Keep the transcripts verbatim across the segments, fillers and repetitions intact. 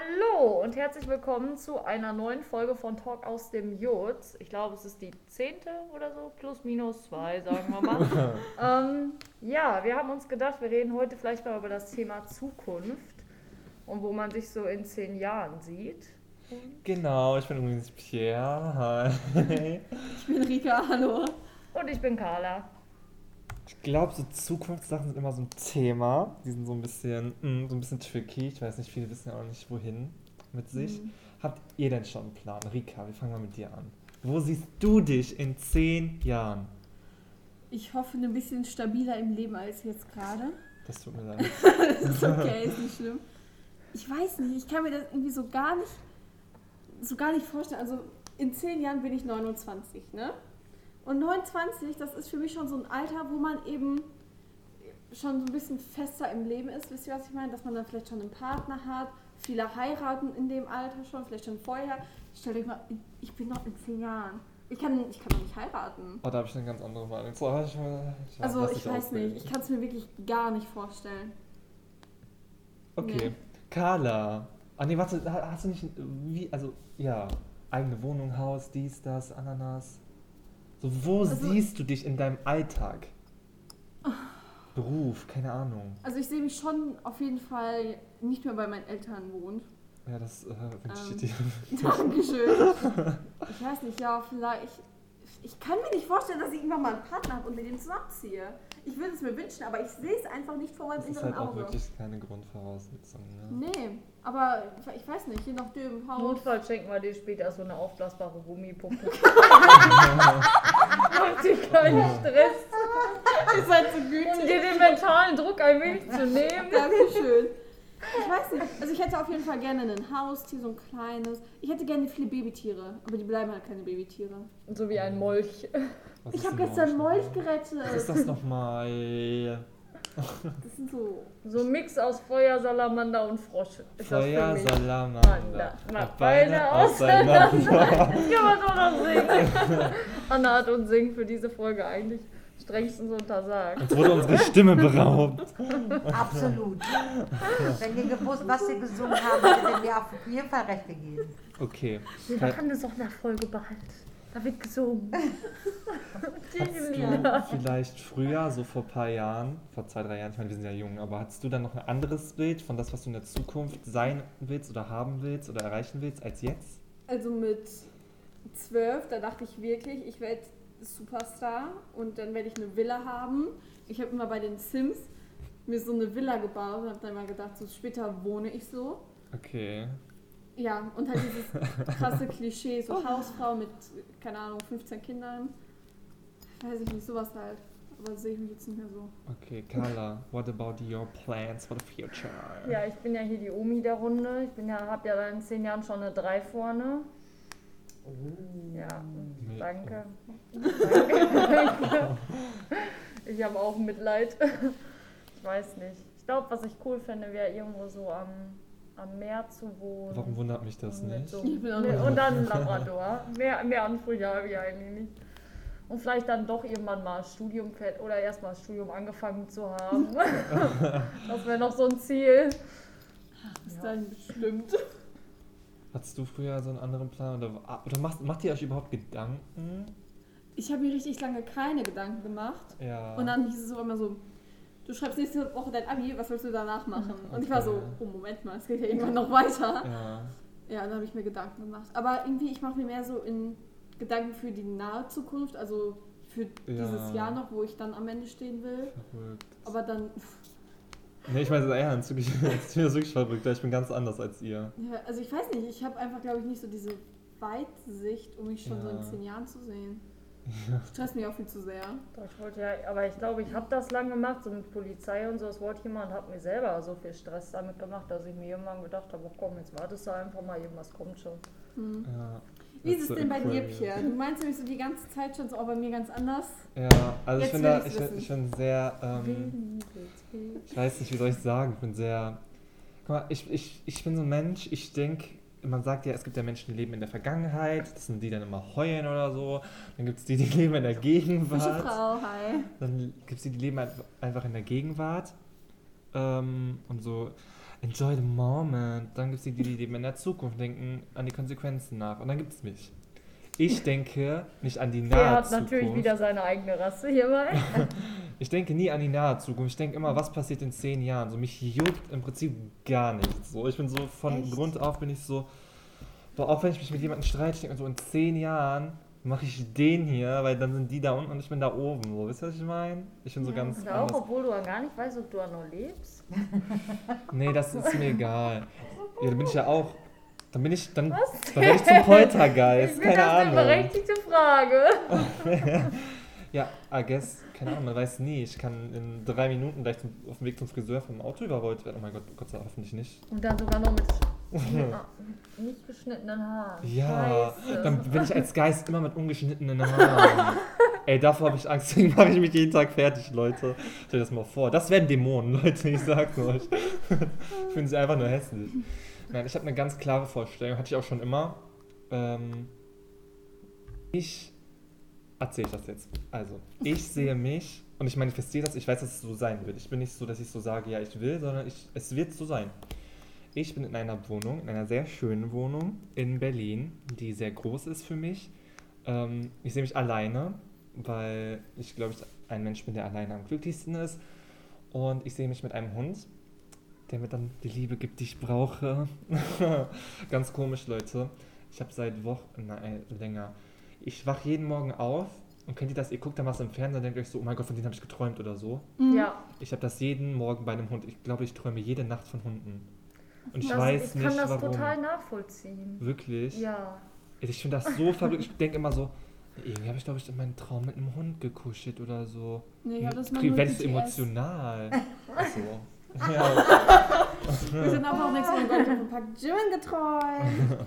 Hallo und herzlich willkommen zu einer neuen Folge von Talk aus dem Jutz. Ich glaube, es ist die zehnte oder so, plus minus zwei, sagen wir mal. ähm, ja, wir haben uns gedacht, wir reden heute vielleicht mal über das Thema Zukunft und wo man sich so in zehn Jahren sieht. Und Genau, ich bin übrigens Pierre. Hi. Ich bin Rika, hallo. Und ich bin Carla. Ich glaube, so Zukunftssachen sind immer so ein Thema. Die sind so ein bisschen, mh, so ein bisschen tricky. Ich weiß nicht, viele wissen ja auch nicht, wohin mit sich. Mhm. Habt ihr denn schon einen Plan? Rika, wir fangen mal mit dir an. Wo siehst du dich in zehn Jahren? Ich hoffe, ein bisschen stabiler im Leben als jetzt gerade. Das tut mir leid. Das ist okay, ist nicht schlimm. Ich weiß nicht, ich kann mir das irgendwie so gar nicht, so gar nicht vorstellen. Also in zehn Jahren bin ich neunundzwanzig, ne? Und neunundzwanzig, das ist für mich schon so ein Alter, wo man eben schon so ein bisschen fester im Leben ist. Wisst ihr, was ich meine? Dass man dann vielleicht schon einen Partner hat. Viele heiraten in dem Alter schon, vielleicht schon vorher. Stellt euch mal, ich bin noch in zehn Jahren. Ich kann, ich kann doch nicht heiraten. Oh, da habe ich eine ganz andere Meinung. So, ich, ich, also ich weiß ausreden. nicht, ich kann es mir wirklich gar nicht vorstellen. Okay, nee. Carla. Ah nee, warte, hast du nicht, wie, also, ja, eigene Wohnung, Haus, dies, das, Ananas. So, wo also, siehst du dich in deinem Alltag? Oh. Beruf, keine Ahnung. Also ich sehe mich schon auf jeden Fall nicht mehr bei meinen Eltern wohnen. Ja, das äh, wünsche ich ähm, dir. Dankeschön. Ich weiß nicht, ja, vielleicht... Ich kann mir nicht vorstellen, dass ich irgendwann mal einen Partner habe und mit dem zusammenziehe. Ich würde es mir wünschen, aber ich sehe es einfach nicht vor meinem inneren Auge. Das ist halt auch wirklich keine Grundvoraussetzung. Ne? Nee, aber ich weiß nicht, je nachdem. Haus. Notfalls schenken wir dir später so eine aufblasbare Gummipuppe. Macht dir keinen Stress. Ihr seid so gütig. Um dir den mentalen Druck ein wenig zu nehmen. Dankeschön. Ich weiß nicht, also ich hätte auf jeden Fall gerne ein Haustier, so ein kleines. Ich hätte gerne viele Babytiere, aber die bleiben halt keine Babytiere. So wie ein Molch. Was ich habe gestern Molch, Molch gerettet. Was ist das nochmal? Das sind so... So ein Mix aus Feuer, Salamander und Frosch. Feuer, Salamander. Macht Beine auseinander. Das kann man doch noch singen. Anna hat uns Singen für diese Folge eigentlich strengstens untersagt. Uns wurde unsere Stimme beraubt. Absolut. Wenn ihr gewusst, was ihr gesungen habt, hättet ihr mir auf jeden Fall recht gegeben. Okay. Wir machen das auch nach Folge bald. Da wird gesungen. Hattest du vielleicht früher, so vor ein paar Jahren, vor zwei, drei Jahren, ich meine, wir sind ja jung, aber hattest du dann noch ein anderes Bild von das, was du in der Zukunft sein willst oder haben willst oder erreichen willst, als jetzt? Also mit zwölf, da dachte ich wirklich, ich werde Superstar und dann werde ich eine Villa haben. Ich habe immer bei den Sims mir so eine Villa gebaut und habe dann mal gedacht, so später wohne ich so. Okay. Ja, und halt dieses krasse Klischee, so Hausfrau mit, keine Ahnung, fünfzehn Kindern. Weiß ich nicht, sowas halt. Aber sehe ich mich jetzt nicht mehr so. Okay, Carla, what about your plans for the future? Ja, ich bin ja hier die Omi der Runde. Ich bin ja, habe ja in zehn Jahren schon eine drei vorne. Oh. Ja, danke. danke. Ich habe auch Mitleid. Ich weiß nicht. Ich glaube, was ich cool fände, wäre irgendwo so am, am Meer zu wohnen. Warum wundert mich das nicht? So, und dann ein Labrador. Mehr, mehr Ansprüche habe ich eigentlich nicht. Und vielleicht dann doch irgendwann mal Studium oder erstmal das Studium angefangen zu haben. Das wäre noch so ein Ziel. Bis ja. Dann bestimmt. Hattest du früher so einen anderen Plan? Oder, oder macht, macht ihr euch überhaupt Gedanken? Ich habe mir richtig lange keine Gedanken gemacht. Ja. Und dann hieß es so immer so, du schreibst nächste Woche dein Abi, was willst du danach machen? Und okay. Ich war so, oh Moment mal, es geht ja irgendwann noch weiter. Ja, ja dann habe ich mir Gedanken gemacht. Aber irgendwie, ich mache mir mehr so in Gedanken für die nahe Zukunft, also für ja. dieses Jahr noch, wo ich dann am Ende stehen will. Verrückt. Aber dann... Nee, ich meine es ernst, ich bin wirklich verrückt, ich bin ganz anders als ihr. Ja, also ich weiß nicht, ich habe einfach, glaube ich, nicht so diese Weitsicht, um mich schon ja. so in zehn Jahren zu sehen. Ja. Stresst mich auch viel zu sehr. Ich wollte ja, aber ich glaube, ich habe das lange gemacht, so mit Polizei und so, das wollte ich immer und habe mir selber so viel Stress damit gemacht, dass ich mir irgendwann gedacht habe, oh komm, jetzt wartest du einfach mal, irgendwas kommt schon. Mhm. Ja. Wie ist es denn bei dir, Pierre? Du meinst nämlich so die ganze Zeit schon so, auch bei mir ganz anders. Ja, also ich bin da, ich, ich bin sehr, ähm, ich weiß nicht, wie soll ich sagen, ich bin sehr, guck mal, ich, ich, ich bin so ein Mensch, ich denke, man sagt ja, es gibt ja Menschen, die leben in der Vergangenheit, das sind die dann immer heulen oder so, dann gibt es die, die leben in der Gegenwart. Frische Frau, hi. Dann gibt es die, die leben einfach in der Gegenwart ähm, und so. enjoy the moment. Dann gibt es die, die leben in der Zukunft, denken an die Konsequenzen nach. Und dann gibt es mich. Ich denke nicht an die nahe Er hat Zukunft. natürlich wieder seine eigene Rasse hierbei. Ich denke nie an die nahe Zukunft. Ich denke immer, was passiert in zehn Jahren. So, mich juckt im Prinzip gar nichts. So, ich bin so von Echt? Grund auf bin ich so, boah, auch wenn ich mich mit jemandem streite, ich denke mir so, in zehn Jahren mache ich den hier, weil dann sind die da unten und ich bin da oben. So, wisst ihr, was ich meine? Ich bin so ganz Und auch, anders. obwohl du ja gar nicht weißt, ob du da noch lebst. Nee, das ist mir egal. Ja, dann bin ich ja auch. Dann bin ich, dann, dann werde ich zum Poltergeist. Ich Keine finde das eine Ahnung. berechtigte Frage. Ja, I guess, keine Ahnung, man weiß nie. Ich kann in drei Minuten gleich zum, auf dem Weg zum Friseur vom Auto überrollt werden. Oh mein Gott, Gott sei Dank hoffentlich nicht. Und dann sogar noch mit, mit nicht geschnittenen Haaren. Ja, Scheiße. dann bin ich als Geist immer mit ungeschnittenen Haaren. Ey, davor habe ich Angst, deswegen mache ich mich jeden Tag fertig, Leute. Stell dir das mal vor. Das werden Dämonen, Leute, ich sag's euch. Ich finde sie einfach nur hässlich. Nein, ich habe eine ganz klare Vorstellung, hatte ich auch schon immer. Ähm, ich erzähle ich das jetzt. Also, ich sehe mich und ich manifestiere das, ich weiß, dass es so sein wird. Ich bin nicht so, dass ich so sage, ja, ich will, sondern ich, es wird so sein. Ich bin in einer Wohnung, in einer sehr schönen Wohnung in Berlin, die sehr groß ist für mich. Ähm, ich sehe mich alleine, weil ich, glaube ich, ein Mensch bin, der alleine am glücklichsten ist. Und ich sehe mich mit einem Hund, der mir dann die Liebe gibt, die ich brauche. Ganz komisch, Leute. Ich habe seit Wochen, nein, länger, ich wache jeden Morgen auf und kennt ihr das, ihr guckt dann was im Fernsehen und denkt euch so, oh mein Gott, von denen habe ich geträumt oder so. Ja. Ich habe das jeden Morgen bei einem Hund. Ich glaube, ich träume jede Nacht von Hunden. Und ich Das, weiß ich nicht, kann das warum. total nachvollziehen. Wirklich? Ja. Ich finde das so verrückt. Ich denke immer so, irgendwie habe ich, glaube ich, in meinem Traum mit einem Hund gekuschelt oder so. Nee, ich hab das mal Krieg- nur Werde ich so B T S. emotional. So. Ja. Wir sind aber auch nächstes Mal Gold von Park Jimin geträumt.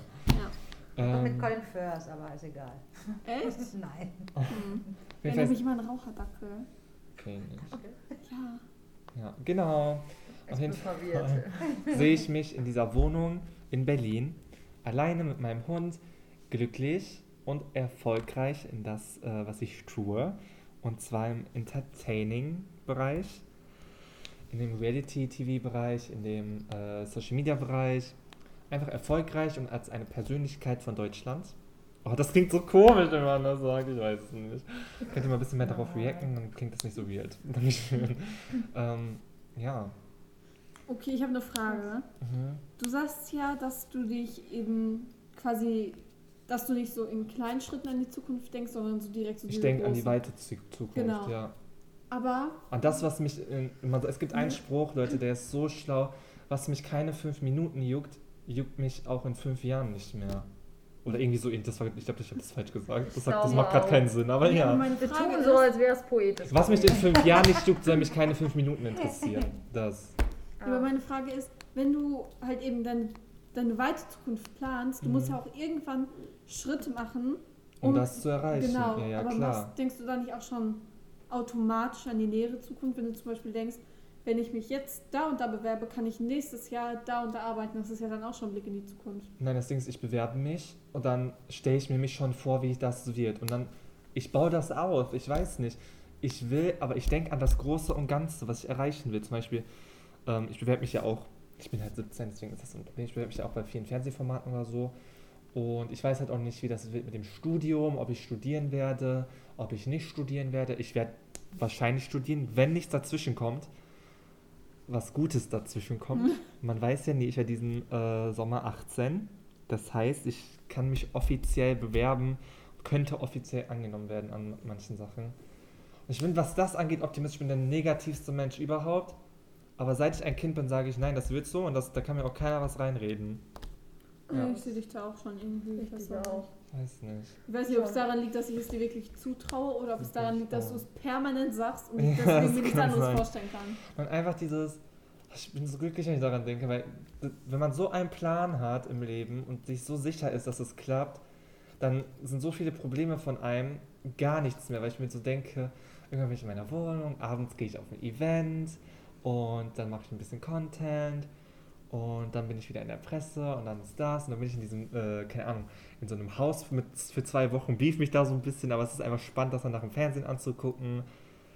Und mit Ähm, Colin Firth, aber ist egal. Echt? Nein. Hm. wer Erinnert weiß- mich immer an Raucherdackel. okay, nicht. Ja. Ja, genau. Ich Auf bin jeden verwirrt. Fall sehe ich mich in dieser Wohnung in Berlin, alleine mit meinem Hund, glücklich und erfolgreich in das, äh, was ich tue. Und zwar im Entertaining-Bereich, in dem Reality-T V-Bereich, in dem äh, Social-Media-Bereich. Einfach erfolgreich und als eine Persönlichkeit von Deutschland. Oh, das klingt so komisch, wenn man das sagt, ich weiß es nicht. Könnt ihr mal ein bisschen mehr darauf reacten, dann klingt das nicht so weird. Dankeschön. ähm, ja. Okay, ich habe eine Frage. Mhm. Du sagst ja, dass du dich eben quasi, dass du nicht so in kleinen Schritten an die Zukunft denkst, sondern so direkt so Ich diese denke an die großen. weite Zu- Zukunft, Genau. ja. Aber An das, was mich, in, immer, es gibt einen Spruch, Leute, der ist so schlau, was mich keine fünf Minuten juckt, juckt mich auch in fünf Jahren nicht mehr. Oder irgendwie so, das war, ich glaube, ich habe das falsch gesagt. Das, sagt, das glaube macht gerade auch. keinen Sinn, aber Ja, ja. meine Wir Frage tun so, ist- als wäre es poetisch. Was mich in fünf Jahren nicht juckt, soll mich keine fünf Minuten interessieren. Das. Aber meine Frage ist, wenn du halt eben deine, deine weite Zukunft planst, du musst ja auch irgendwann Schritte machen, Um das zu erreichen. Genau, Ja, ja, aber klar. was, denkst du da nicht auch schon automatisch an die nähere Zukunft, wenn du zum Beispiel denkst, wenn ich mich jetzt da und da bewerbe, kann ich nächstes Jahr da und da arbeiten. Das ist ja dann auch schon ein Blick in die Zukunft. Nein, das Ding ist, ich bewerbe mich und dann stelle ich mir mich schon vor, wie das wird. Und dann, ich baue das auf, ich weiß nicht. Ich will, aber ich denke an das Große und Ganze, was ich erreichen will. Zum Beispiel, ähm, ich bewerbe mich ja auch, ich bin halt siebzehn, deswegen ist das so ein Problem. Ich bewerbe mich ja auch bei vielen Fernsehformaten oder so. Und ich weiß halt auch nicht, wie das wird mit dem Studium, ob ich studieren werde, ob ich nicht studieren werde. Ich werde wahrscheinlich studieren, wenn nichts dazwischen kommt. Was Gutes dazwischen kommt. Man weiß ja nie, ich werde diesen äh, Sommer achtzehn. Das heißt, ich kann mich offiziell bewerben, könnte offiziell angenommen werden an manchen Sachen. Und ich bin, was das angeht, optimistisch. Ich bin der negativste Mensch überhaupt. Aber seit ich ein Kind bin, sage ich, nein, das wird so und das, da kann mir auch keiner was reinreden. Ja. Ich sehe dich da auch schon irgendwie. Ich weiß dich auch. Weiß nicht. Ich weiß nicht, ob es daran liegt, dass ich es dir wirklich zutraue oder ob es daran liegt, dass du es permanent sagst und ich Ja, deswegen das mir nichts kann anderes sein. vorstellen kann. Und einfach dieses, ich bin so glücklich, wenn ich daran denke, weil wenn man so einen Plan hat im Leben und sich so sicher ist, dass es klappt, dann sind so viele Probleme von einem gar nichts mehr, weil ich mir so denke, irgendwann bin ich in meiner Wohnung, abends gehe ich auf ein Event und dann mache ich ein bisschen Content und dann bin ich wieder in der Presse und dann ist das und dann bin ich in diesem, äh, keine Ahnung, in so einem Haus mit, für zwei Wochen, beef mich da so ein bisschen, aber es ist einfach spannend, das dann nach dem Fernsehen anzugucken.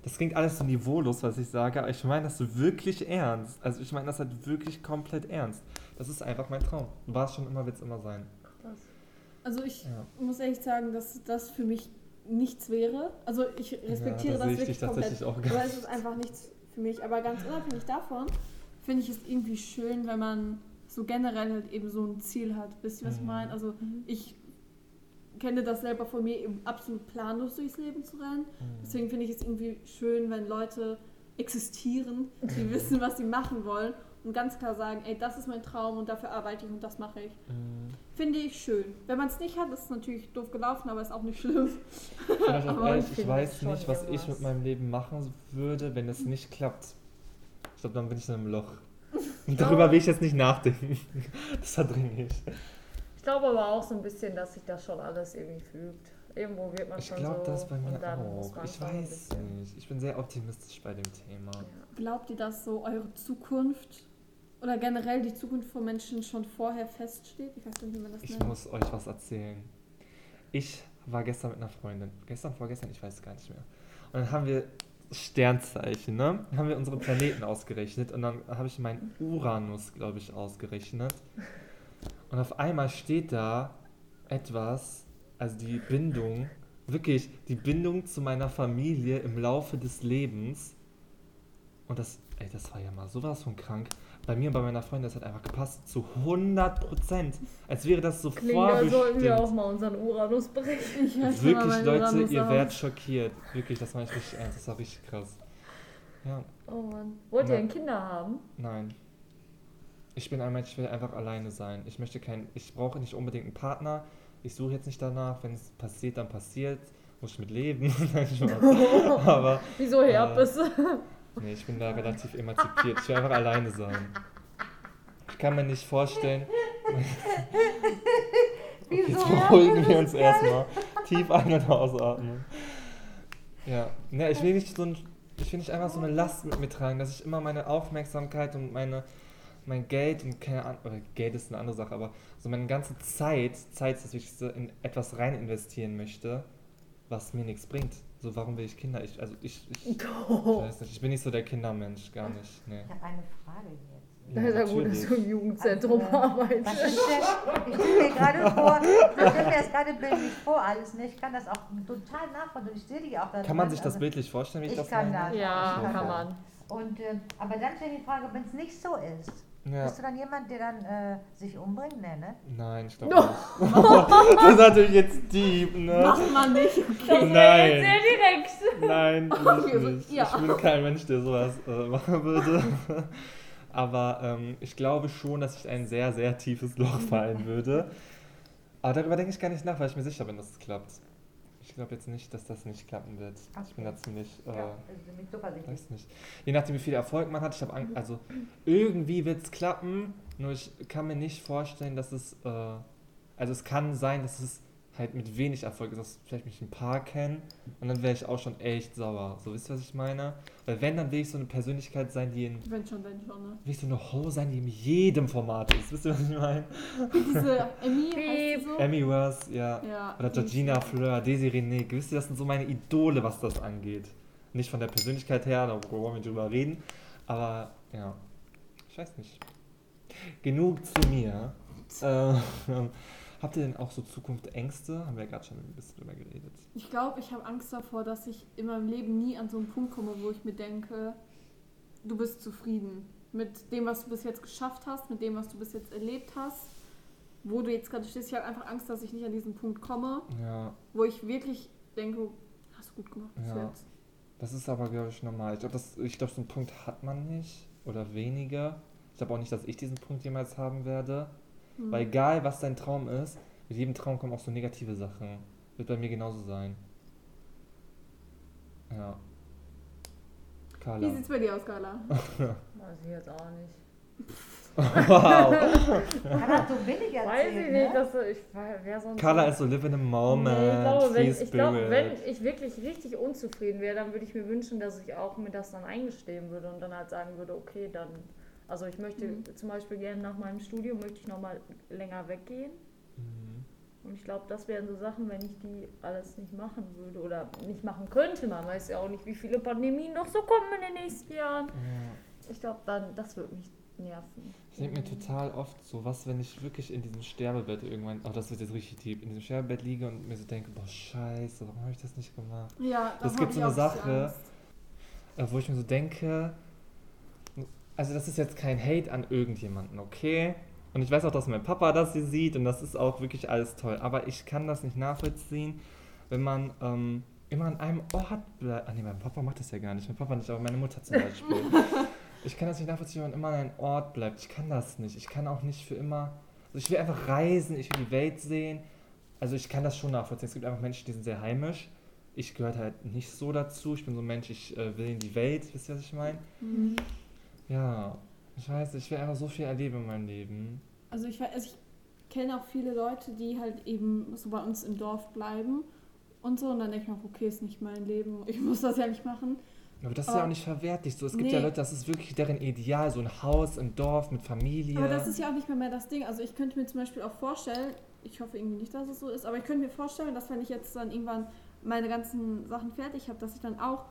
das klingt alles so niveaulos, was ich sage, aber ich meine das so wirklich ernst. Also ich meine das halt wirklich komplett ernst. Das ist einfach mein Traum. War es schon immer, wird es immer sein. Also ich ja. muss echt sagen, dass das für mich nichts wäre. Also ich respektiere ja, da das wirklich komplett. Auch aber es ist einfach nichts für mich. Aber ganz unabhängig davon finde ich es irgendwie schön, wenn man so generell halt eben so ein Ziel hat. Wisst ihr, was ich meine? Also ich kenne das selber von mir, eben absolut planlos durchs Leben zu rennen. Deswegen finde ich es irgendwie schön, wenn Leute existieren, die wissen, was sie machen wollen und ganz klar sagen, ey, das ist mein Traum und dafür arbeite ich und das mache ich. Mhm. Finde ich schön. Wenn man es nicht hat, ist es natürlich doof gelaufen, aber ist auch nicht schlimm. Vielleicht auch ehrlich, ich weiß nicht, was ich mit meinem Leben machen würde, wenn es nicht klappt. Ich glaube, dann bin ich in einem Loch. Und darüber will ich jetzt nicht nachdenken. Das verdränge ich. Ich glaube aber auch so ein bisschen, dass sich das schon alles irgendwie fügt. Irgendwo wird man ich schon glaub, so... Ich glaube, das bei mir auch. Ich weiß nicht. Ich bin sehr optimistisch bei dem Thema. Ja. Glaubt ihr, dass so eure Zukunft oder generell die Zukunft von Menschen schon vorher feststeht? Ich weiß nicht, wie man das ich nennt. Ich muss euch was erzählen. Ich war gestern mit einer Freundin. Gestern, vorgestern, ich weiß es gar nicht mehr. Und dann haben wir Sternzeichen, ne? Dann haben wir unsere Planeten ausgerechnet und dann habe ich meinen Uranus, glaube ich, ausgerechnet. Und auf einmal steht da etwas, also die Bindung, wirklich die Bindung zu meiner Familie im Laufe des Lebens. Und das, ey, das war ja mal sowas von krank. Bei mir und bei meiner Freundin, das hat einfach gepasst zu hundert Prozent. Als wäre das so Klingt, vorbestimmt. Klingt, sollten wir auch mal unseren Uranus berichten. Wirklich, Leute, Uranus ihr werdet schockiert. Wirklich, das war ich richtig ernst. Das war richtig krass. Ja. Oh Mann. Wollt ihr denn Kinder haben? Nein. Ich bin ein Mensch, ich will einfach alleine sein. Ich möchte kein, ich brauche nicht unbedingt einen Partner. Ich suche jetzt nicht danach. Wenn es passiert, dann passiert. Muss ich mit leben. Aber wieso Herpes? Äh, nee, ich bin da relativ emanzipiert. Ich will einfach alleine sein. Ich kann mir nicht vorstellen. Okay, jetzt beruhigen wir uns erstmal. Tief ein- und ausatmen. Ja. ja, ich will nicht so ein, ich will nicht einfach so eine Last mit mir tragen, dass ich immer meine Aufmerksamkeit und meine mein Geld und keine Ahnung, oder Geld ist eine andere Sache, aber so meine ganze Zeit, Zeit ist das Wichtigste, in etwas rein investieren möchte, was mir nichts bringt. So, warum will ich Kinder? Ich, also ich, ich, ich weiß nicht, ich bin nicht so der Kindermensch, gar nicht. Nee. Ich habe eine Frage jetzt. Ja, das ist ja gut, dass du im Jugendzentrum also, arbeitest. Was ist denn, ich stelle mir gerade vor, ich stelle mir das gerade bildlich vor, alles, ne? Ich kann das auch total nachvollziehen. Ich sehe dich auch da. Kann man sich das also, bildlich vorstellen, wie ich, ich das kann meine? Das. Ja, ich kann, kann das. man. Und, äh, aber dann stelle ich die Frage, wenn es nicht so ist, ja. Bist du dann jemand, der dann äh, sich umbringt? Nee, ne? Nein, ich glaube no. nicht. Das ist natürlich jetzt deep, ne? Mach mal nicht, okay. Nein. Sehr direkt. Nein, ich nicht. Ja. Ich bin kein Mensch, der sowas äh, machen würde. Aber ähm, ich glaube schon, dass ich in ein sehr, sehr tiefes Loch fallen würde. Aber darüber denke ich gar nicht nach, weil ich mir sicher bin, dass es klappt. Ich glaube jetzt nicht, dass das nicht klappen wird. Okay. Ich bin da ziemlich, äh, ja, also zuversichtlich. Weiß nicht. Je nachdem, wie viel Erfolg man hat, ich habe Angst, also irgendwie wird es klappen, nur ich kann mir nicht vorstellen, dass es, äh, also es kann sein, dass es halt mit wenig Erfolg ist, dass vielleicht mich ein paar kennen und dann wäre ich auch schon echt sauer. So, wisst ihr, was ich meine? Weil wenn, dann will ich so eine Persönlichkeit sein, die in... Wenn schon, wenn schon, ne? Will ich so eine Ho sein, die in jedem Format ist. Wisst ihr, was ich meine? Wie diese Emmy, heißt sie so? Emmy Wurst, ja. ja. Oder Georgina Fleur, Desiree Nick. Wisst ihr, das sind so meine Idole, was das angeht. Nicht von der Persönlichkeit her, da wollen wir drüber reden. Aber, ja, ich weiß nicht. Genug zu mir. äh, Habt ihr denn auch so Zukunftsängste? Haben wir ja gerade schon ein bisschen drüber geredet. Ich glaube, ich habe Angst davor, dass ich in meinem Leben nie an so einen Punkt komme, wo ich mir denke, du bist zufrieden mit dem, was du bis jetzt geschafft hast, mit dem, was du bis jetzt erlebt hast, wo du jetzt gerade stehst. Ich habe einfach Angst, dass ich nicht an diesen Punkt komme, ja. wo ich wirklich denke, hast du gut gemacht bis ja. jetzt. Das ist aber, glaube ich, normal. Ich glaube, glaub, so einen Punkt hat man nicht oder weniger. Ich glaube auch nicht, dass ich diesen Punkt jemals haben werde. Hm. Weil egal, was dein Traum ist, mit jedem Traum kommen auch so negative Sachen. Wird bei mir genauso sein. Ja. Carla. Wie sieht's bei dir aus, Carla? Weiß ich jetzt auch nicht. Wow. Kann das so billig erzählen, Weiß ich nicht, ne? dass so, ich wäre sonst... Carla ist so live in a moment. Nee, ich glaube, wenn, ich glaub, spirit. wenn ich wirklich richtig unzufrieden wäre, dann würde ich mir wünschen, dass ich auch mir das dann eingestehen würde und dann halt sagen würde, okay, dann... Also ich möchte mhm. zum Beispiel gerne nach meinem Studium, möchte ich nochmal länger weggehen. Mhm. Und ich glaube, das wären so Sachen, wenn ich die alles nicht machen würde oder nicht machen könnte. Man weiß ja auch nicht, wie viele Pandemien noch so kommen in den nächsten Jahren. Ja. Ich glaube, dann, das würde mich nerven. Ich denke mir total oft so, was, wenn ich wirklich in diesem Sterbebett irgendwann, oh, das wird jetzt richtig deep, in diesem Sterbebett liege und mir so denke, boah, scheiße, warum habe ich das nicht gemacht? Ja, das gibt so eine Sache, wo ich mir so denke, also das ist jetzt kein Hate an irgendjemanden, okay? Und ich weiß auch, dass mein Papa das hier sieht und das ist auch wirklich alles toll. Aber ich kann das nicht nachvollziehen, wenn man ähm, immer an einem Ort bleibt. Ah nee, mein Papa macht das ja gar nicht. Mein Papa nicht, aber meine Mutter zum Beispiel. Ich kann das nicht nachvollziehen, wenn man immer an einem Ort bleibt. Ich kann das nicht. Ich kann auch nicht für immer... Also ich will einfach reisen, ich will die Welt sehen. Also ich kann das schon nachvollziehen. Es gibt einfach Menschen, die sind sehr heimisch. Ich gehöre halt nicht so dazu. Ich bin so ein Mensch, ich äh, will in die Welt. Wisst ihr, was ich meine? Mhm. Ja... Ich weiß, ich will einfach so viel erleben in meinem Leben. Also ich, also ich kenne auch viele Leute, die halt eben so bei uns im Dorf bleiben und so. Und dann denke ich mir, okay, ist nicht mein Leben, ich muss das ja nicht machen. Aber das ist aber ja auch nicht verwertlich. So, es gibt nee. ja Leute, das ist wirklich deren Ideal, so ein Haus im Dorf mit Familie. Aber das ist ja auch nicht mehr, mehr das Ding. Also ich könnte mir zum Beispiel auch vorstellen, ich hoffe irgendwie nicht, dass es so ist, aber ich könnte mir vorstellen, dass wenn ich jetzt dann irgendwann meine ganzen Sachen fertig habe, dass ich dann auch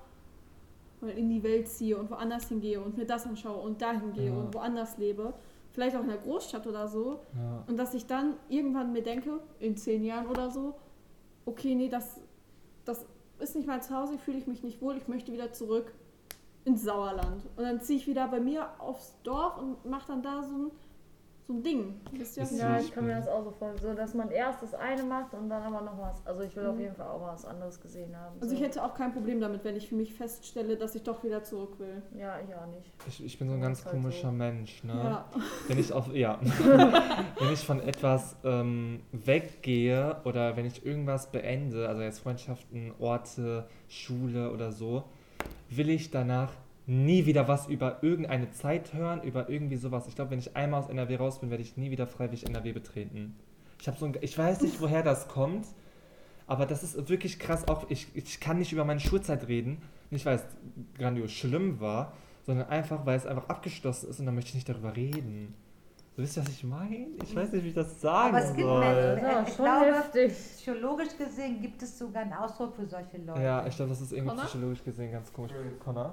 in die Welt ziehe und woanders hingehe und mir das anschaue und dahin gehe ja. und woanders lebe, vielleicht auch in der Großstadt oder so, ja. und dass ich dann irgendwann mir denke, in zehn Jahren oder so, okay, nee, das, das ist nicht mein Zuhause, fühle ich mich nicht wohl, ich möchte wieder zurück ins Sauerland. Und dann ziehe ich wieder bei mir aufs Dorf und mache dann da so ein So ein Ding. Wisst ihr? Ja, ich kann mir das auch so vorstellen. So, dass man erst das eine macht und dann aber noch was. Also ich will mhm. auf jeden Fall auch mal was anderes gesehen haben. Also so. Ich hätte auch kein Problem damit, wenn ich für mich feststelle, dass ich doch wieder zurück will. Ja, ich auch nicht. Ich, ich bin so ein ganz halt komischer so. Mensch, ne? Ja. Wenn ich auf, ja. wenn ich von etwas ähm, weggehe oder wenn ich irgendwas beende, also jetzt Freundschaften, Orte, Schule oder so, will ich danach nie wieder was über irgendeine Zeit hören, über irgendwie sowas. Ich glaube, wenn ich einmal aus N R W raus bin, werde ich nie wieder freiwillig N R W betreten. Ich habe so ein, ich weiß nicht, woher das kommt, aber das ist wirklich krass. Auch ich, ich kann nicht über meine Schulzeit reden, nicht weil es grandios schlimm war, sondern einfach, weil es einfach abgeschlossen ist und dann möchte ich nicht darüber reden. So, wisst ihr, was ich meine? Ich weiß nicht, wie ich das sagen aber es gibt soll. Menschen, ja, ich schon glaube, heftig. psychologisch gesehen gibt es sogar einen Ausdruck für solche Leute. Ja, ich glaube, das ist irgendwie Connor? psychologisch gesehen ganz komisch. Connor?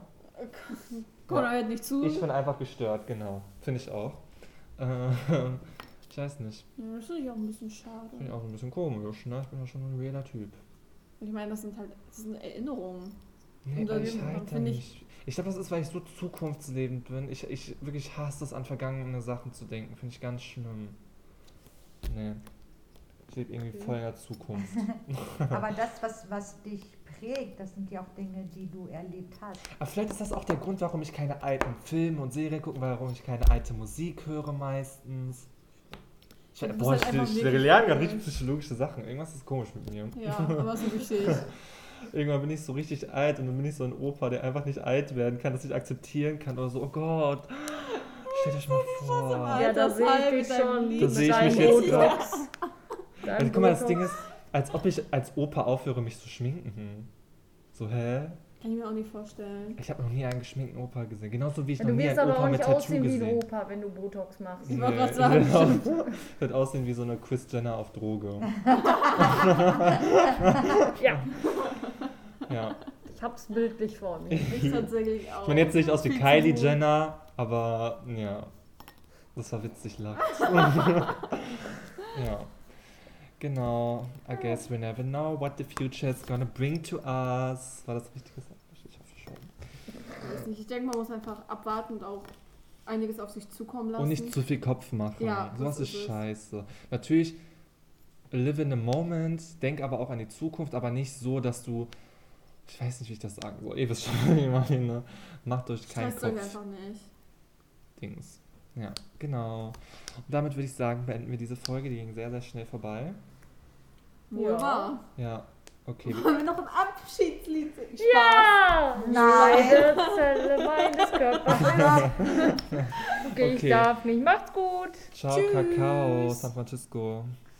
Connor hört nicht zu. Ich bin einfach gestört, genau. Finde ich auch. Äh, ich weiß nicht. Ja, das finde ich auch ein bisschen schade. Finde ich auch ein bisschen komisch, ne? Ich bin ja schon ein realer Typ. Und ich meine, das sind halt das sind Erinnerungen. Nee, aber ich halt da nicht. Ich glaube, das ist, weil ich so zukunftslebend bin. Ich, ich wirklich hasse es, an vergangene Sachen zu denken. Finde ich ganz schlimm. Nee. Ich lebe irgendwie voll in der Zukunft. Aber das, was, was dich prägt, das sind ja auch Dinge, die du erlebt hast. Aber vielleicht ist das auch der Grund, warum ich keine alten Filme und Serien gucke, warum ich keine alte Musik höre meistens. Ich, ja, boah, halt ich, ich lerne gerade richtig psychologische Sachen. Irgendwas ist komisch mit mir. Ja, aber so wichtig. Irgendwann bin ich so richtig alt und dann bin ich so ein Opa, der einfach nicht alt werden kann, das nicht akzeptieren kann oder so, oh Gott. Stellt euch mal vor. Ja, da sehe ich dich schon. Da sehe ich mich jetzt gerade. Also, guck mal, das Ding ist, als ob ich als Opa aufhöre, mich zu schminken. So, hä? Kann ich mir auch nicht vorstellen. Ich habe noch nie einen geschminkten Opa gesehen. Genauso wie ich ja, noch nie einen Opa aber auch mit Tattoo gesehen. Du wirst aber auch nicht aussehen wie ein Opa, wenn du Botox machst. Ich wollte gerade sagen. Genau. Ich würde aussehen wie so eine Kris Jenner auf Droge. Ja. Ja. Ich hab's bildlich vor mir. Ich tatsächlich auch. Ich meine, jetzt sehe ich aus wie Kylie Jenner, aber ja, das war witzig, lacht. Ja. Genau. I guess we never know what the future is gonna bring to us. War das richtig gesagt? Ich hoffe schon. Ich denke, man muss einfach abwarten und auch einiges auf sich zukommen lassen. Und nicht zu viel Kopf machen. Ja, sowas ist, ist scheiße. Natürlich, live in the moment, denk aber auch an die Zukunft, aber nicht so, dass du, ich weiß nicht, wie ich das sagen soll. Ihr wisst schon, ich meine, macht euch keinen Kopf. Euch einfach nicht. Dings. Ja, genau. Und damit würde ich sagen, beenden wir diese Folge. Die ging sehr, sehr schnell vorbei. Ja. Ja, okay. Wollen wir noch ein Abschiedslied singen? Ja! Nein! Zelle meines Körpers. Okay, ich Okay. darf nicht. Macht's gut. Ciao, Tschüss. Kakao, San Francisco.